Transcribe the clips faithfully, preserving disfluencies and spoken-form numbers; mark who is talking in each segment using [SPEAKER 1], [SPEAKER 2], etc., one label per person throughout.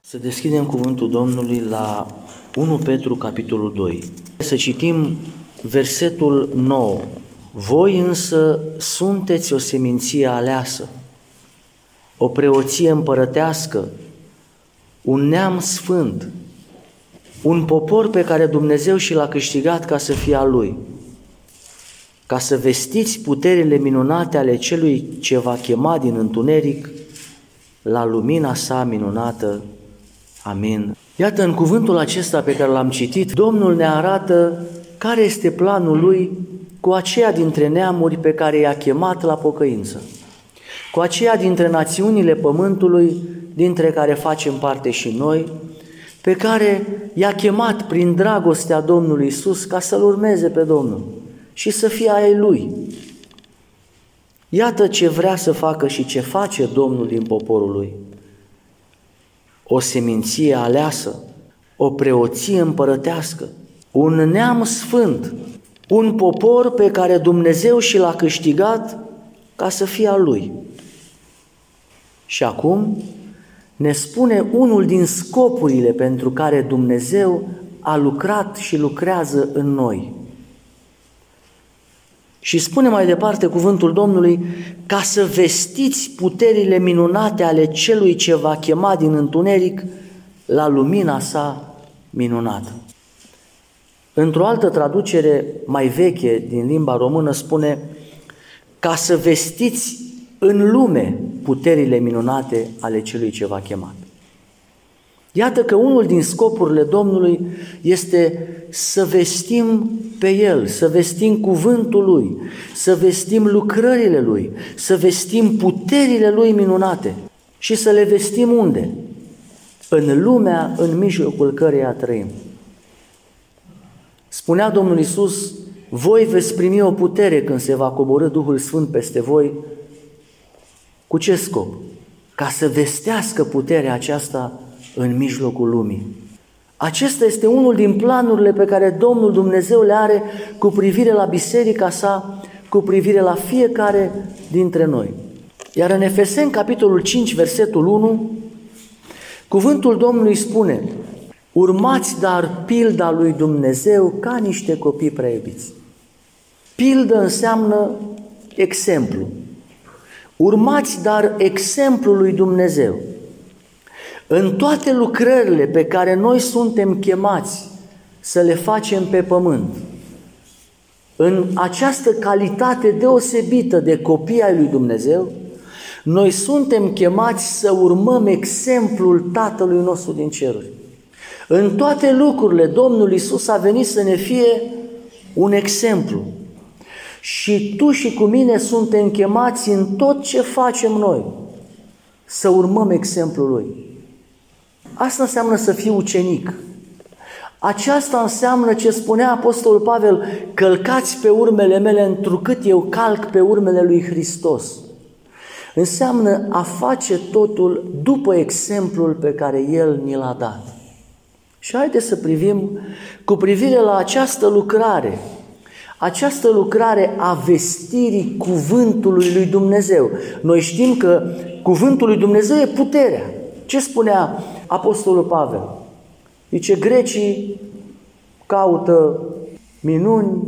[SPEAKER 1] Să deschidem cuvântul Domnului la unu Petru, capitolul doi. Să citim versetul nouă. Voi însă sunteți o seminție aleasă, o preoție împărătească, un neam sfânt, un popor pe care Dumnezeu și l-a câștigat ca să fie al Lui, ca să vestiți puterile minunate ale Celui ce va chema din întuneric la lumina sa minunată. Amin. Iată, în cuvântul acesta pe care l-am citit, Domnul ne arată care este planul Lui cu aceia dintre neamuri pe care i-a chemat la pocăință, cu aceia dintre națiunile pământului, dintre care facem parte și noi, pe care i-a chemat prin dragostea Domnului Iisus ca să-L urmeze pe Domnul și să fie ai Lui. Iată ce vrea să facă și ce face Domnul din poporul Lui. O seminție aleasă, o preoție împărătească, un neam sfânt, un popor pe care Dumnezeu și l-a câștigat ca să fie al Lui. Și acum ne spune unul din scopurile pentru care Dumnezeu a lucrat și lucrează în noi. Și spune mai departe cuvântul Domnului, ca să vestiți puterile minunate ale Celui ce va chema din întuneric la lumina sa minunată. Într-o altă traducere mai veche din limba română spune, ca să vestiți în lume puterile minunate ale Celui ce v-a chemat. Iată că unul din scopurile Domnului este să vestim pe El, să vestim cuvântul Lui, să vestim lucrările Lui, să vestim puterile Lui minunate și să le vestim unde? În lumea în mijlocul căreia trăim. Spunea Domnul Iisus, voi veți primi o putere când se va coborî Duhul Sfânt peste voi. Cu ce scop? Ca să vestească puterea aceasta în mijlocul lumii. Acesta este unul din planurile pe care Domnul Dumnezeu le are cu privire la biserica sa, cu privire la fiecare dintre noi. Iar în Efeseni, capitolul cinci, versetul unu, cuvântul Domnului spune, urmați dar pilda lui Dumnezeu ca niște copii prea iubiți. Pildă înseamnă exemplu. Urmați dar exemplul lui Dumnezeu. În toate lucrările pe care noi suntem chemați să le facem pe pământ, în această calitate deosebită de copii ai lui Dumnezeu, noi suntem chemați să urmăm exemplul Tatălui nostru din ceruri. În toate lucrurile, Domnul Iisus a venit să ne fie un exemplu. Și tu și cu mine suntem chemați în tot ce facem noi să urmăm exemplul Lui. Asta înseamnă să fii ucenic. Aceasta înseamnă ce spunea Apostolul Pavel, călcați pe urmele mele întrucât eu calc pe urmele lui Hristos. Înseamnă a face totul după exemplul pe care El ni l-a dat. Și haideți să privim cu privire la această lucrare, această lucrare a vestirii cuvântului lui Dumnezeu. Noi știm că cuvântul lui Dumnezeu e puterea. Ce spunea Apostolul Pavel? Zice, grecii caută minuni,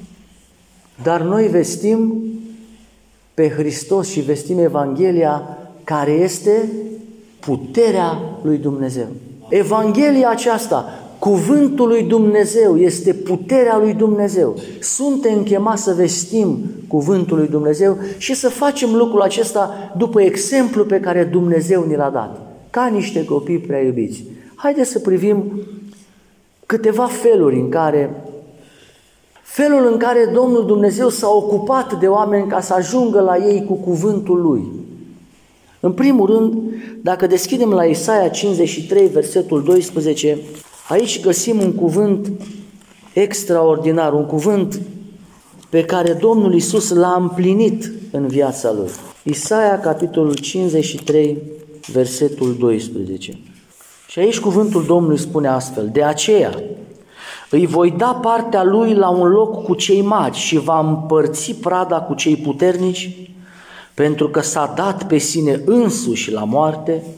[SPEAKER 1] dar noi vestim pe Hristos și vestim Evanghelia care este puterea lui Dumnezeu. Evanghelia aceasta, cuvântul lui Dumnezeu, este puterea lui Dumnezeu. Suntem chemați să vestim cuvântul lui Dumnezeu și să facem lucrul acesta după exemplu pe care Dumnezeu ni l-a dat, ca niște copii prea iubiți. Haideți să privim câteva feluri în care, felul în care Domnul Dumnezeu s-a ocupat de oameni ca să ajungă la ei cu cuvântul Lui. În primul rând, dacă deschidem la Isaia cincizeci și trei, versetul doisprezece, aici găsim un cuvânt extraordinar, un cuvânt pe care Domnul Iisus l-a împlinit în viața Lui. Isaia, capitolul cincizeci și trei, versetul doisprezece. Și aici cuvântul Domnului spune astfel, de aceea îi voi da partea lui la un loc cu cei mari și va împărți prada cu cei puternici, pentru că s-a dat pe sine însuși la moarte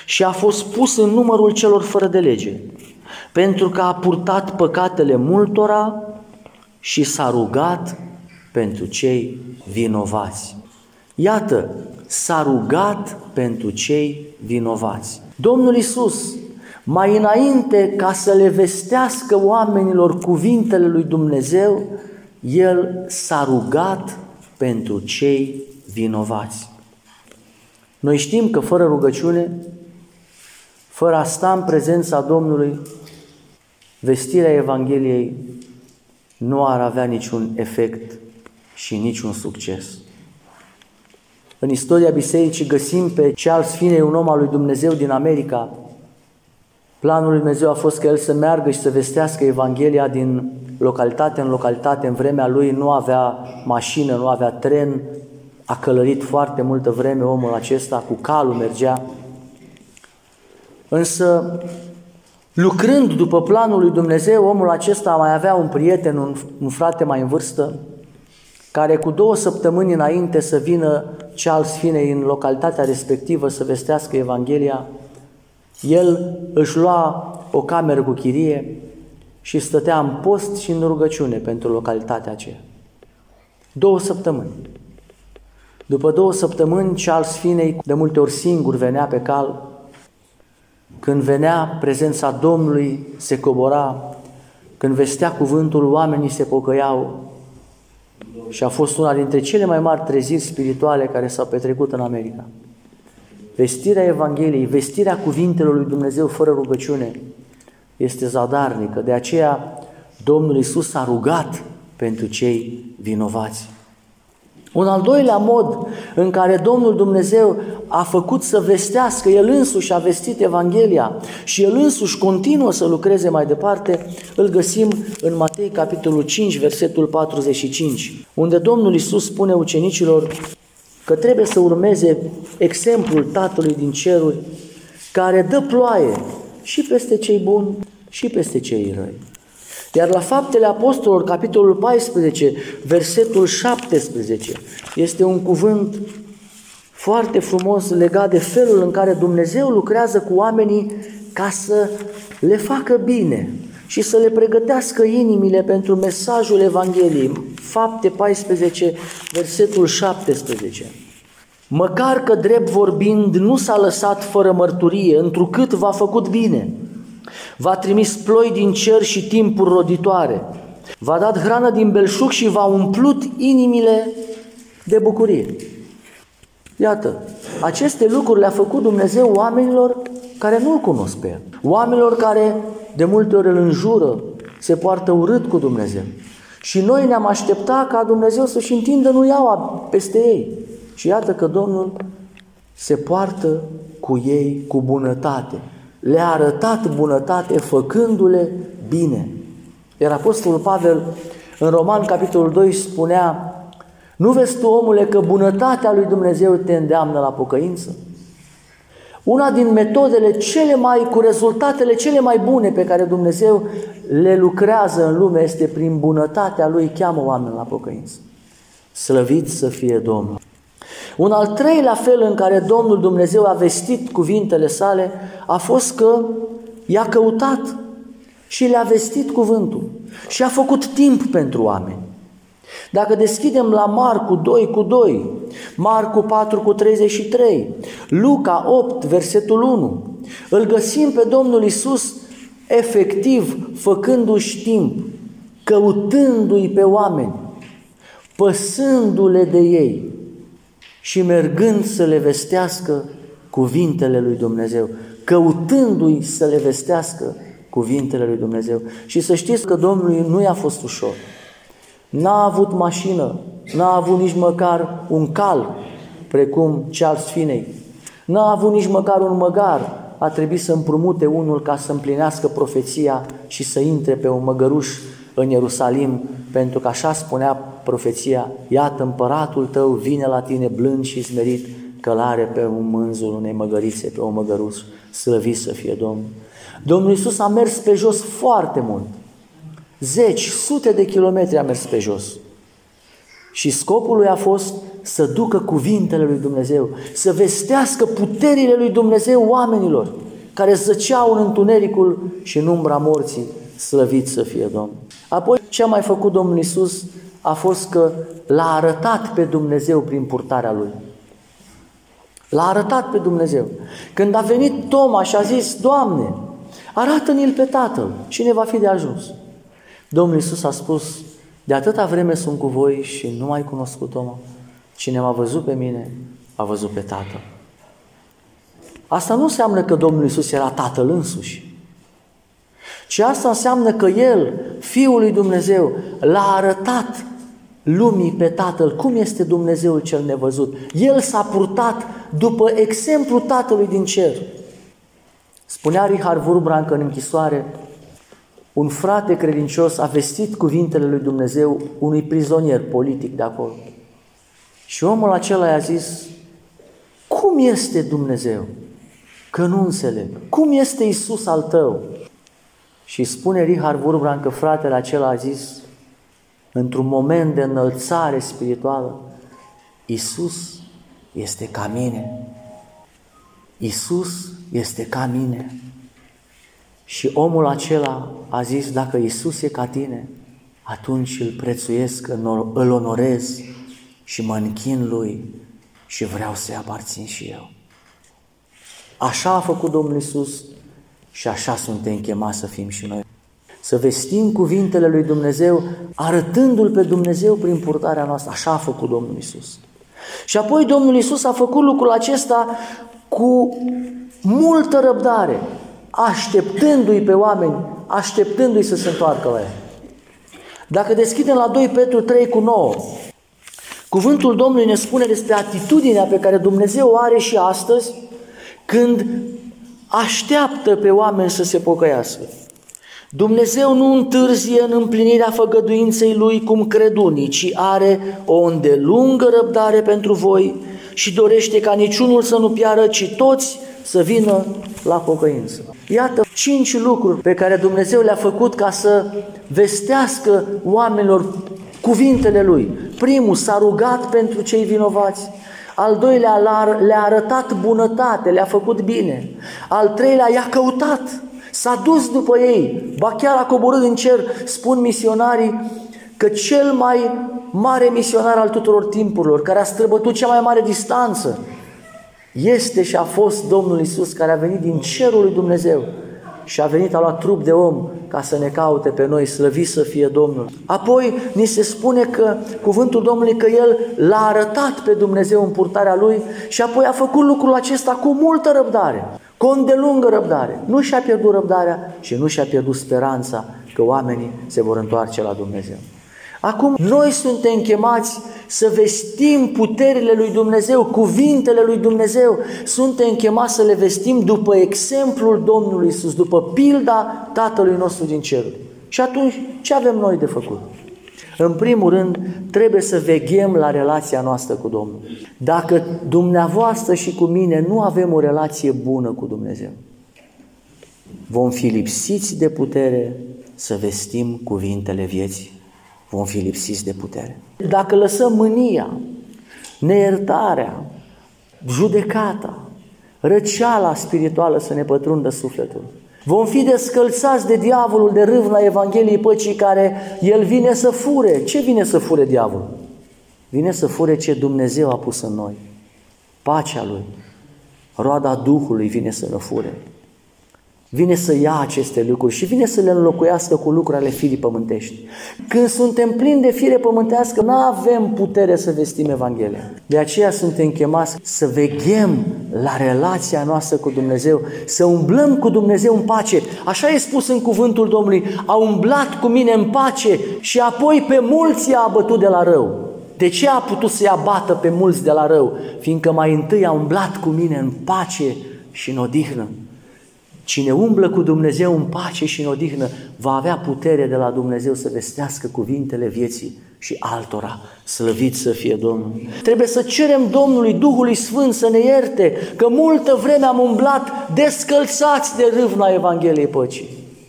[SPEAKER 1] și a fost pus în numărul celor fără de lege, pentru că a purtat păcatele multora și s-a rugat pentru cei vinovați. Iată, s-a rugat pentru cei vinovați. Domnul Iisus, mai înainte ca să le vestească oamenilor cuvintele lui Dumnezeu, El s-a rugat pentru cei vinovați. Noi știm că fără rugăciune, fără a sta în prezența Domnului, vestirea Evangheliei nu ar avea niciun efect și niciun succes. În istoria bisericii găsim pe Charles Finney, un om al lui Dumnezeu din America. Planul lui Dumnezeu a fost ca el să meargă și să vestească Evanghelia din localitate în localitate. În vremea lui nu avea mașină, nu avea tren, a călărit foarte multă vreme omul acesta, cu calul mergea. Însă, lucrând după planul lui Dumnezeu, omul acesta mai avea un prieten, un, un frate mai în vârstă, care cu două săptămâni înainte să vină Charles Finney în localitatea respectivă să vestească Evanghelia, el își lua o cameră cu chirie și stătea în post și în rugăciune pentru localitatea aceea. Două săptămâni. După două săptămâni, Charles Finney de multe ori singur venea pe cal. Când venea, prezența Domnului se cobora. Când vestea cuvântul, oamenii se pocăiau. Și a fost una dintre cele mai mari treziri spirituale care s-au petrecut în America. Vestirea Evangheliei, vestirea cuvintelor lui Dumnezeu fără rugăciune este zadarnică. De aceea Domnul Iisus s-a rugat pentru cei vinovați. Un al doilea mod în care Domnul Dumnezeu a făcut să vestească, El însuși a vestit Evanghelia și El însuși continuă să lucreze mai departe, îl găsim în Matei, capitolul cinci, versetul patruzeci și cinci, unde Domnul Iisus spune ucenicilor că trebuie să urmeze exemplul Tatălui din ceruri, care dă ploaie și peste cei buni și peste cei răi. Iar la Faptele Apostolilor, capitolul paisprezece, versetul șaptesprezece, este un cuvânt foarte frumos legat de felul în care Dumnezeu lucrează cu oamenii ca să le facă bine și să le pregătească inimile pentru mesajul Evangheliei. Fapte paisprezece, versetul șaptesprezece. Măcar că drept vorbind nu s-a lăsat fără mărturie, întrucât v-a făcut bine. V-a trimis ploi din cer și timpuri roditoare. V-a dat hrană din belșug și v-a umplut inimile de bucurie. Iată, aceste lucruri le-a făcut Dumnezeu oamenilor care nu-L cunosc pe El. Oamenilor care de multe ori îl înjură, se poartă urât cu Dumnezeu. Și noi ne-am așteptat ca Dumnezeu să-și întindă nuiaua peste ei. Și iată că Domnul se poartă cu ei cu bunătate. Le-a arătat bunătate făcându-le bine. Iar Apostolul Pavel în Roman, capitolul doi, spunea: nu vezi tu, omule, că bunătatea lui Dumnezeu te îndeamnă la pocăință? Una din metodele cele mai, cu rezultatele cele mai bune pe care Dumnezeu le lucrează în lume este prin bunătatea Lui, cheamă oameni la pocăință. Slăvit să fie Domnul! Un al treilea fel în care Domnul Dumnezeu a vestit cuvintele sale a fost că i-a căutat și le-a vestit cuvântul și a făcut timp pentru oameni. Dacă deschidem la Marcu doi cu doi, Marcu patru cu treizeci și trei, Luca opt, versetul unu, îl găsim pe Domnul Iisus efectiv făcându-și timp, căutându-i pe oameni, păsându-le de ei și mergând să le vestească cuvintele lui Dumnezeu, căutându-i să le vestească cuvintele lui Dumnezeu. Și să știți că Domnului nu i-a fost ușor. N-a avut mașină, n-a avut nici măcar un cal, precum Charles Finney. N-a avut nici măcar un măgar. A trebuit să împrumute unul ca să împlinească profeția și să intre pe un măgăruș în Ierusalim, pentru că așa spunea profeția: iată, împăratul tău vine la tine blând și smerit, călare pe un mânzul unei măgărițe, pe un măgăruș, slăvit să fie Domnul. Domnul Iisus a mers pe jos foarte mult. Zeci, sute de kilometri a mers pe jos. Și scopul lui a fost să ducă cuvintele lui Dumnezeu, să vestească puterile lui Dumnezeu oamenilor care zăceau în întunericul și în umbra morții, slăvit să fie Domnul. Apoi ce a mai făcut Domnul Iisus a fost că l-a arătat pe Dumnezeu prin purtarea Lui. L-a arătat pe Dumnezeu. Când a venit Toma și a zis, Doamne, arată-ne-l pe Tatăl și ne va fi de ajuns. Domnul Iisus a spus, de atâta vreme sunt cu voi și nu m-ai cunoscut, Toma. Cine m-a văzut pe mine, a văzut pe Tatăl. Asta nu înseamnă că Domnul Iisus era Tatăl însuși, ci asta înseamnă că El, Fiul lui Dumnezeu, l-a arătat lumii pe Tatăl, cum este Dumnezeul cel nevăzut. El s-a purtat după exemplu Tatălui din cer. Spunea Richard Wurmbrand în închisoare, un frate credincios a vestit cuvintele lui Dumnezeu unui prizonier politic de acolo. Și omul acela i-a zis, cum este Dumnezeu? Că nu înțeleg. Cum este Iisus al tău? Și spune Richard Wurmbrand că fratele acela a zis, într-un moment de înălțare spirituală, Iisus este ca mine. Iisus este ca mine. Și omul acela a zis, dacă Iisus e ca tine, atunci îl prețuiesc, îl onorez și mă închin Lui și vreau să-i aparțin și eu. Așa a făcut Domnul Iisus și așa suntem chemați să fim și noi. Să vestim cuvintele lui Dumnezeu, arătându-L pe Dumnezeu prin purtarea noastră. Așa a făcut Domnul Iisus. Și apoi Domnul Iisus a făcut lucrul acesta cu multă răbdare, așteptându-i pe oameni, așteptându-i să se întoarcă la El. Dacă deschidem la doi Petru trei cu nouă, cuvântul Domnului ne spune despre atitudinea pe care Dumnezeu o are și astăzi când așteaptă pe oameni să se pocăiască. Dumnezeu nu întârzie în împlinirea făgăduinței Lui cum cred unii, ci are o îndelungă răbdare pentru voi și dorește ca niciunul să nu piară, ci toți să vină la pocăință. Iată cinci lucruri pe care Dumnezeu le-a făcut ca să vestească oamenilor cuvintele Lui. Primul, s-a rugat pentru cei vinovați. Al doilea, le-a arătat bunătate, le-a făcut bine. Al treilea, i-a căutat, s-a dus după ei, ba chiar a coborât din cer. Spun misionarii că cel mai mare misionar al tuturor timpurilor, care a străbătut cea mai mare distanță, este și a fost Domnul Iisus, care a venit din cerul lui Dumnezeu și a venit, a luat trup de om ca să ne caute pe noi, slăvit să fie Domnul. Apoi ni se spune că cuvântul Domnului că El l-a arătat pe Dumnezeu în purtarea Lui și apoi a făcut lucrul acesta cu multă răbdare, cu o îndelungă răbdare. Nu și-a pierdut răbdarea și nu și-a pierdut speranța că oamenii se vor întoarce la Dumnezeu. Acum, noi suntem chemați să vestim puterile lui Dumnezeu, cuvintele lui Dumnezeu. Suntem chemați să le vestim după exemplul Domnului Iisus, după pilda Tatălui nostru din cer. Și atunci, ce avem noi de făcut? În primul rând, trebuie să veghem la relația noastră cu Domnul. Dacă dumneavoastră și cu mine nu avem o relație bună cu Dumnezeu, vom fi lipsiți de putere să vestim cuvintele vieții. Vom fi lipsiți de putere. Dacă lăsăm mânia, neiertarea, judecata, răceala spirituală să ne pătrundă sufletul, vom fi descălțați de diavolul de râvna Evangheliei Păcii, care el vine să fure. Ce vine să fure diavolul? Vine să fure ce Dumnezeu a pus în noi. Pacea Lui, roada Duhului vine să ne fure. Vine să ia aceste lucruri și vine să le înlocuiască cu lucruri ale firii pământești. Când suntem plini de fire pământească, nu avem putere să vestim Evanghelia. De aceea suntem chemați să veghem la relația noastră cu Dumnezeu, să umblăm cu Dumnezeu în pace. Așa e spus în cuvântul Domnului, a umblat cu mine în pace și apoi pe mulți i-a abătut de la rău. De ce a putut să-i abată pe mulți de la rău? Fiindcă mai întâi a umblat cu mine în pace și în odihnă. Cine umblă cu Dumnezeu în pace și în odihnă va avea putere de la Dumnezeu să vestească cuvintele vieții și altora. Slăvit să fie Domnul! Trebuie să cerem Domnului, Duhului Sfânt să ne ierte, că multă vreme am umblat descălțați de râvna Evangheliei Păcii.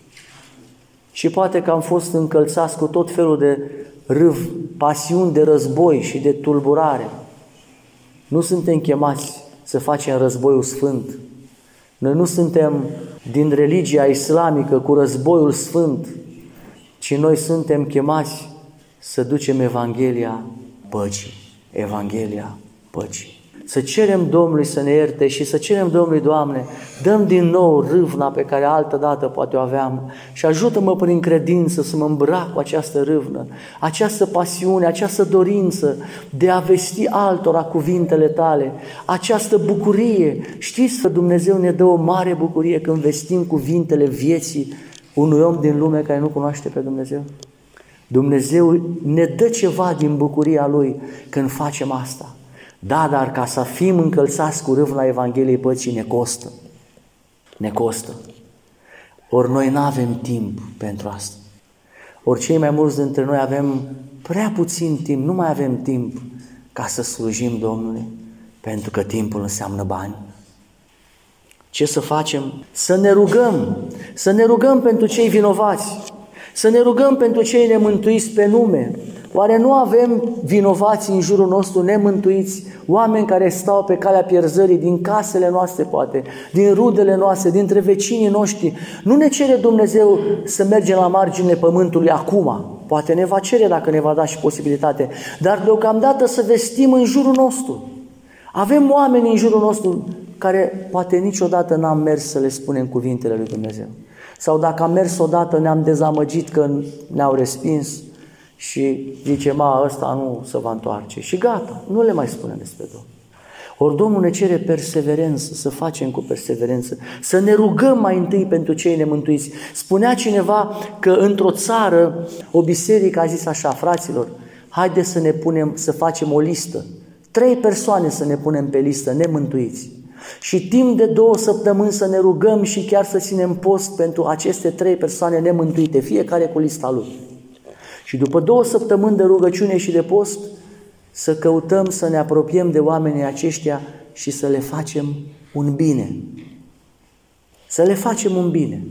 [SPEAKER 1] Și poate că am fost încălțați cu tot felul de râv, pasiuni de război și de tulburare. Nu suntem chemați să facem războiul sfânt. Noi nu suntem din religia islamică cu războiul sfânt, ci noi suntem chemați să ducem Evanghelia păcii. Evanghelia păcii. Să cerem Domnului să ne ierte și să cerem Domnului, Doamne, dăm din nou râvna pe care altă dată poate o aveam și ajută-mă prin credință să mă îmbrac cu această râvnă, această pasiune, această dorință de a vesti altora cuvintele Tale, această bucurie. Știți că Dumnezeu ne dă o mare bucurie când vestim cuvintele vieții unui om din lume care nu cunoaște pe Dumnezeu? Dumnezeu ne dă ceva din bucuria Lui când facem asta. Da, dar ca să fim încălțați cu râvna Evangheliei păcii ne costă. Ne costă. Ori noi nu avem timp pentru asta. Ori cei mai mulți dintre noi avem prea puțin timp, nu mai avem timp ca să slujim Domnului, pentru că timpul înseamnă bani. Ce să facem? Să ne rugăm, să ne rugăm pentru cei vinovați, să ne rugăm pentru cei nemântuiți pe nume. Oare nu avem vinovați în jurul nostru nemântuiți, oameni care stau pe calea pierzării din casele noastre poate, din rudele noastre, dintre vecinii noștri? Nu ne cere Dumnezeu să mergem la marginile pământului acum, poate ne va cere dacă ne va da și posibilitate, dar deocamdată să vestim în jurul nostru. Avem oameni în jurul nostru care poate niciodată n-am mers să le spunem cuvintele lui Dumnezeu. Sau dacă am mers odată ne-am dezamăgit că ne-au respins și zicem, a, ăsta nu se va întoarce. Și gata, nu le mai spunem despre Domnul. Ori Domnul ne cere perseverență, să facem cu perseverență, să ne rugăm mai întâi pentru cei nemântuiți. Spunea cineva că într-o țară, o biserică a zis așa, fraților, haideți să ne punem, să facem o listă. Trei persoane să ne punem pe listă, nemântuiți. Și timp de două săptămâni să ne rugăm și chiar să ținem post pentru aceste trei persoane nemântuite, fiecare cu lista lui. Și după două săptămâni de rugăciune și de post, să căutăm să ne apropiem de oamenii aceștia și să le facem un bine. Să le facem un bine.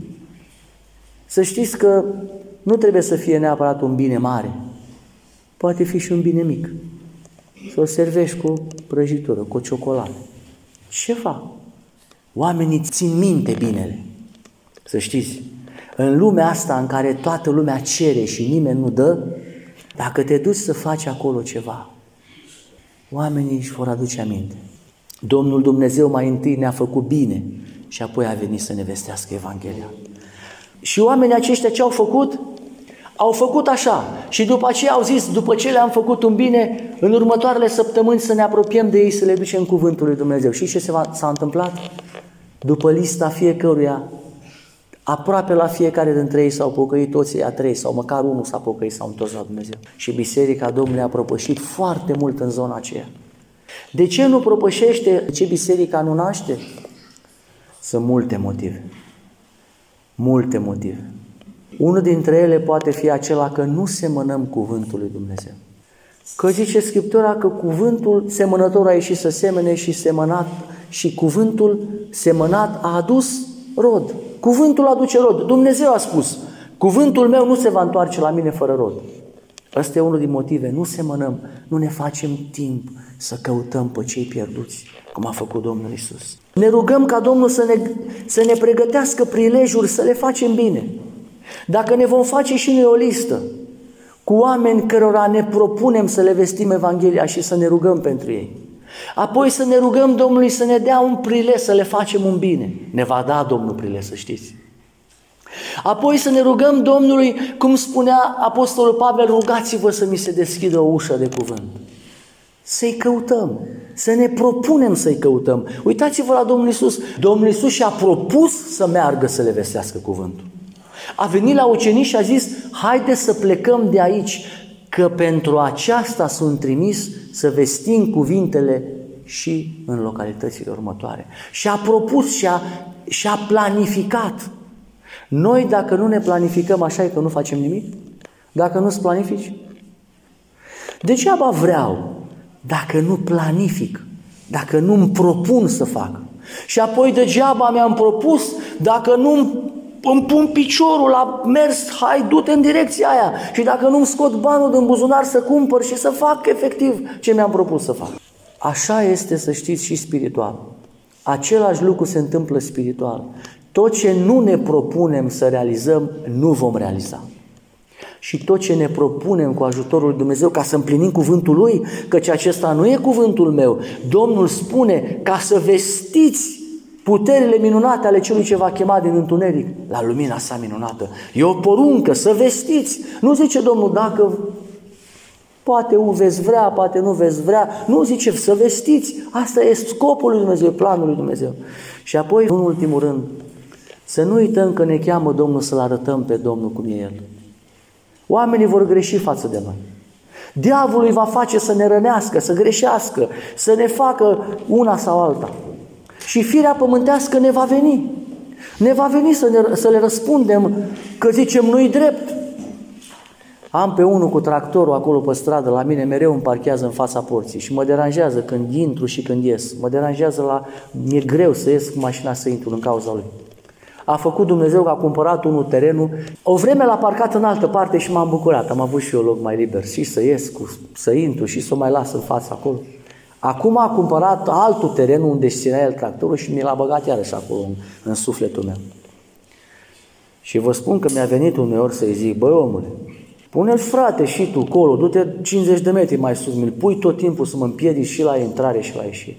[SPEAKER 1] Să știți că nu trebuie să fie neapărat un bine mare. Poate fi și un bine mic. Să o servești cu prăjitură, cu o ciocolată. Ceva. Oamenii țin minte binele. Să știți, în lumea asta în care toată lumea cere și nimeni nu dă, dacă te duci să faci acolo ceva, oamenii își vor aduce aminte. Domnul Dumnezeu mai întâi ne-a făcut bine și apoi a venit să ne vestească Evanghelia. Și oamenii aceștia ce au făcut? Au făcut așa și după aceea au zis, după ce le-am făcut un bine, în următoarele săptămâni să ne apropiem de ei, să le ducem cuvântul lui Dumnezeu. Și ce s-a întâmplat? După lista fiecăruia, aproape la fiecare dintre ei s-au pocăit, toți ei a trei sau măcar unul s-a pocăit, s-au întors la Dumnezeu. Și Biserica Domnului a propășit foarte mult în zona aceea. De ce nu propășește? De ce biserica nu naște? Sunt multe motive. Multe motive. Unul dintre ele poate fi acela că nu semănăm cuvântul lui Dumnezeu. Că zice Scriptura că cuvântul semănător a ieșit să semene și semănat și cuvântul semănat a adus rod. Cuvântul aduce rod. Dumnezeu a spus, cuvântul meu nu se va întoarce la mine fără rod. Ăsta e unul din motive. Nu semănăm, nu ne facem timp să căutăm pe cei pierduți, cum a făcut Domnul Iisus. Ne rugăm ca Domnul să ne, să ne pregătească prilejuri să le facem bine. Dacă ne vom face și noi o listă cu oameni cărora ne propunem să le vestim Evanghelia și să ne rugăm pentru ei, apoi să ne rugăm Domnului să ne dea un prilej să le facem un bine. Ne va da Domnul prilej, să știți. Apoi să ne rugăm Domnului, cum spunea Apostolul Pavel, rugați-vă să mi se deschidă o ușă de cuvânt. Să-i căutăm, să ne propunem să-i căutăm. Uitați-vă la Domnul Iisus. Domnul Iisus și-a propus să meargă să le vestească cuvântul. A venit la ucenici și a zis, haide să plecăm de aici, că pentru aceasta sunt trimis să vestim cuvintele și în localitățile următoare. Și a propus și a, și a planificat. Noi dacă nu ne planificăm, așa e că nu facem nimic? Dacă nu-ți planifici? Degeaba vreau dacă nu planific, dacă nu îmi propun să fac. Și apoi degeaba mi-am propus dacă nu îmi pun piciorul la mers, hai, du-te în direcția aia. Și dacă nu-mi scot banul din buzunar să cumpăr și să fac efectiv ce mi-am propus să fac. Așa este, să știți, și spiritual. Același lucru se întâmplă spiritual. Tot ce nu ne propunem să realizăm, nu vom realiza. Și tot ce ne propunem cu ajutorul lui Dumnezeu ca să împlinim cuvântul Lui, căci acesta nu e cuvântul meu. Domnul spune ca să vestiți puterile minunate ale celui ce va chema din întuneric la lumina sa minunată. E o poruncă să vestiți. Nu zice Domnul dacă poate veți vrea, poate nu veți vrea. Nu zice să vestiți. Asta e scopul lui Dumnezeu, planul lui Dumnezeu. Și apoi, în ultimul rând, să nu uităm că ne cheamă Domnul să-L arătăm pe Domnul cum e El. Oamenii vor greși față de noi. Diavolul îi va face să ne rănească, să greșească, să ne facă una sau alta. Și firea pământească ne va veni. Ne va veni să, ne, să le răspundem că zicem nu-i drept. Am pe unul cu tractorul acolo pe stradă, la mine mereu îmi parchează în fața porții și mă deranjează când intru și când ies. Mă deranjează la... mi-e greu să ies cu mașina să intru în cauza lui. A făcut Dumnezeu că a cumpărat unul terenul. O vreme l-a parcat în altă parte și m-am bucurat. Am avut și eu loc mai liber și să ies, cu, să intru și să o mai las în fața acolo. Acum a cumpărat altul teren unde își ținea el tractorul și mi l-a băgat iarăși acolo în, în sufletul meu. Și vă spun că mi-a venit uneori să-i zic, băi omule, pune-l frate și tu acolo, du-te cincizeci de metri mai sus, mi-l pui tot timpul să mă împiedici și la intrare și la ieșire.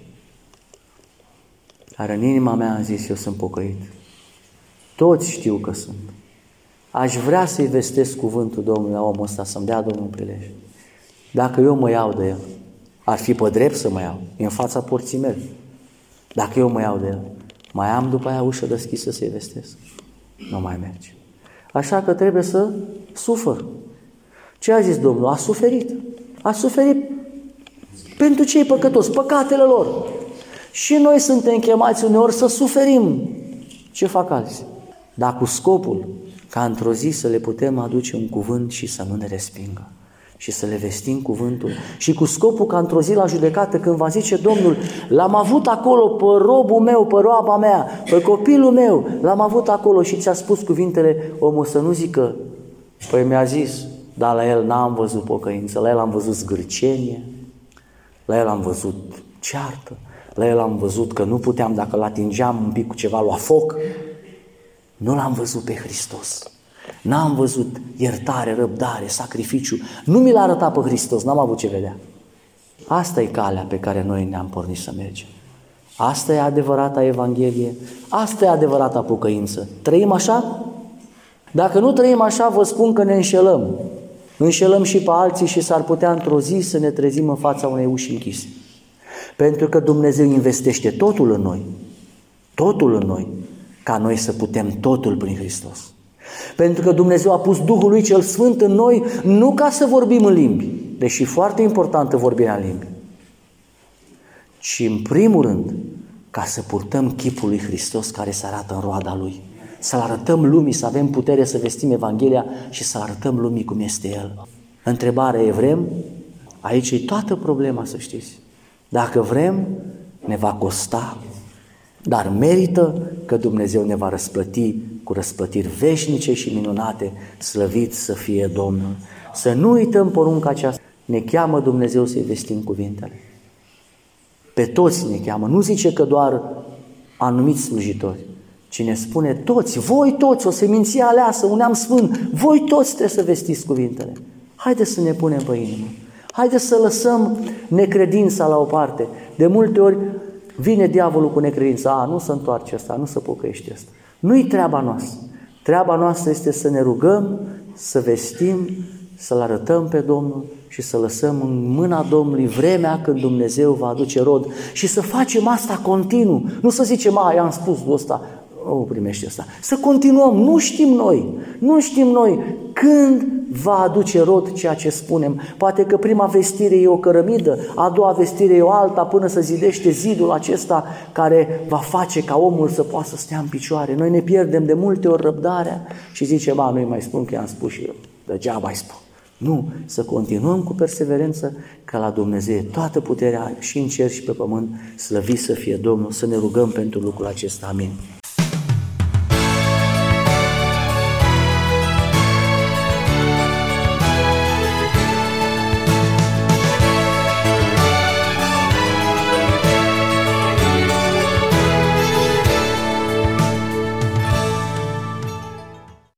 [SPEAKER 1] Dar în inima mea am zis, eu sunt pocăit. Toți știu că sunt. Aș vrea să-i vestesc cuvântul Domnului la omul ăsta, să-mi dea Domnul prilej. Dacă eu mă iau de el, ar fi pe drept să mă iau, e în fața porții mele. Dacă eu mă iau de el, mai am după aia ușă deschisă să-i vestesc. Nu mai merge. Așa că trebuie să sufăr. Ce a zis Domnul? A suferit. A suferit pentru cei păcătoși, păcatele lor. Și noi suntem chemați uneori să suferim. Ce fac alții? Dar cu scopul ca într-o zi să le putem aduce un cuvânt și să nu ne respingă. Și să le vestim cuvântul. Și cu scopul ca într-o zi la judecată, când va zice Domnul, l-am avut acolo pe robul meu, pe roaba mea, pe copilul meu, l-am avut acolo și ți-a spus cuvintele, omul să nu zică, păi mi-a zis, dar la el n-am văzut pocăință, la el am văzut zgârcenie, la el am văzut ceartă, la el am văzut că nu puteam, dacă l-atingeam un pic cu ceva, lua foc. Nu l-am văzut pe Hristos. N-am văzut iertare, răbdare, sacrificiu. Nu mi l-a arătat pe Hristos, n-am avut ce vedea. Asta e calea pe care noi ne-am pornit să mergem. Asta e adevărata Evanghelie, asta e adevărata pocăință. Trăim așa? Dacă nu trăim așa, vă spun că ne înșelăm. Înșelăm și pe alții și s-ar putea într-o zi să ne trezim în fața unei uși închise. Pentru că Dumnezeu investește totul în noi, totul în noi, ca noi să putem totul prin Hristos. Pentru că Dumnezeu a pus Duhul Lui cel Sfânt în noi, nu ca să vorbim în limbi, deși foarte importantă vorbirea în limbi, ci în primul rând ca să purtăm chipul lui Hristos care se arată în roada Lui. Să-L arătăm lumii, să avem putere să vestim Evanghelia și să arătăm lumii cum este El. Întrebarea e, vrem? Aici e toată problema, să știți. Dacă vrem, ne va costa, dar merită că Dumnezeu ne va răsplăti cu răsplătiri veșnice și minunate, slăvit să fie Domnul. Să nu uităm porunca aceasta. Ne cheamă Dumnezeu să-i vestim cuvintele. Pe toți ne cheamă. Nu zice că doar anumiți slujitori, ci ne spune toți, voi toți, o seminție aleasă, un neam sfânt, voi toți trebuie să vestiți cuvintele. Haideți să ne punem pe inimă. Haideți să lăsăm necredința la o parte. De multe ori vine diavolul cu necredința. A, nu se întoarce ăsta, nu se pocăiește ăsta. Nu-i treaba noastră. Treaba noastră este să ne rugăm, să vestim, să-L arătăm pe Domnul și să lăsăm în mâna Domnului vremea când Dumnezeu va aduce rod. Și să facem asta continuu. Nu să zicem, a, i-am spus ăsta, o primește ăsta. Să continuăm. Nu știm noi. Nu știm noi când va aduce rod ceea ce spunem. Poate că prima vestire e o cărămidă, a doua vestire e o alta, până să zidește zidul acesta care va face ca omul să poată să stea în picioare. Noi ne pierdem de multe ori răbdarea și zicem, ba, nu-i mai spun că i-am spus și eu, degeaba îi spun. Nu, să continuăm cu perseverență, că la Dumnezeu toată puterea și în cer și pe pământ, slăvit să fie Domnul, să ne rugăm pentru lucrul acesta. Amin.